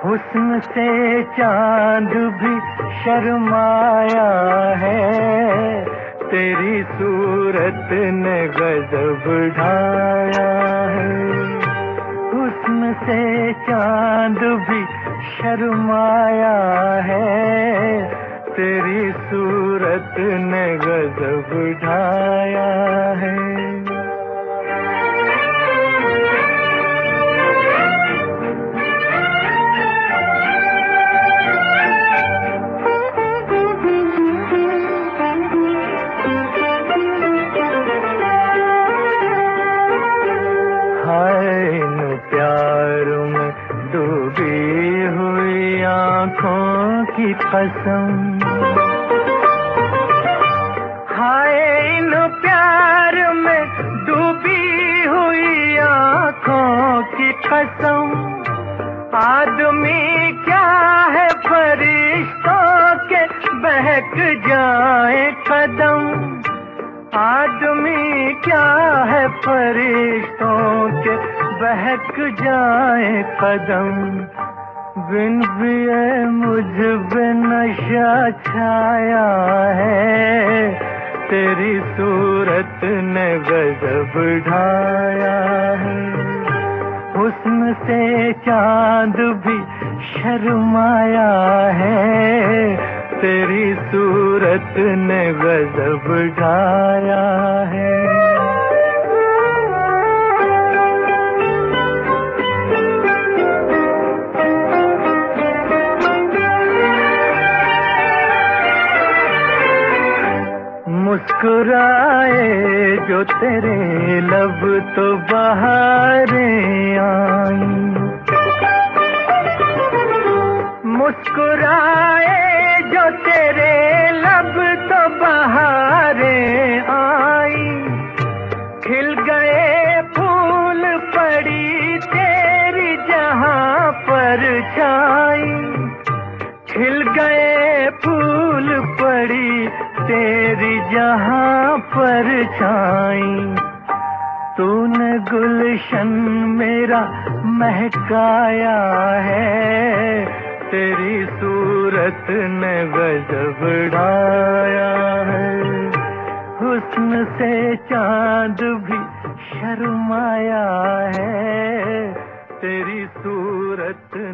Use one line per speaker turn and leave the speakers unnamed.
हुस्न से चांद भी शर्माया है, तेरी सूरत ने गजब ढाया है। हुस्न से चांद भी शर्माया है, तेरी सूरत ने गजब ढाया है। प्यार में डूबी हुई आँखों की कसम, हाय इन प्यार में डूबी हुई आँखों की कसम। आदमी क्या है फरिश्तों के बहक जाए कदम, आदमी क्या है फरिश्तों के बहक जाए कदम। बिन पिए मुझ पे नशा छाया है, तेरी सूरत ने गजब ढाया है। हुस्न से चांद भी शर्माया है, तेरी सूरत ने गजब ढाया है। मुस्कुराए जो तेरे लब तो बहारें आई, मुस्कुराए जो तेरे लब तो बहारें आई। खिल गए फूल पड़ी तेरी जहां पर छाई, खिल गए फूल पड़ी तेरी जहां पर छाई। तूने गुलशन मेरा महकाया है, तेरी सूरत ने गजब ढाया है। हुस्न से चांद भी शर्माया है, तेरी सूरत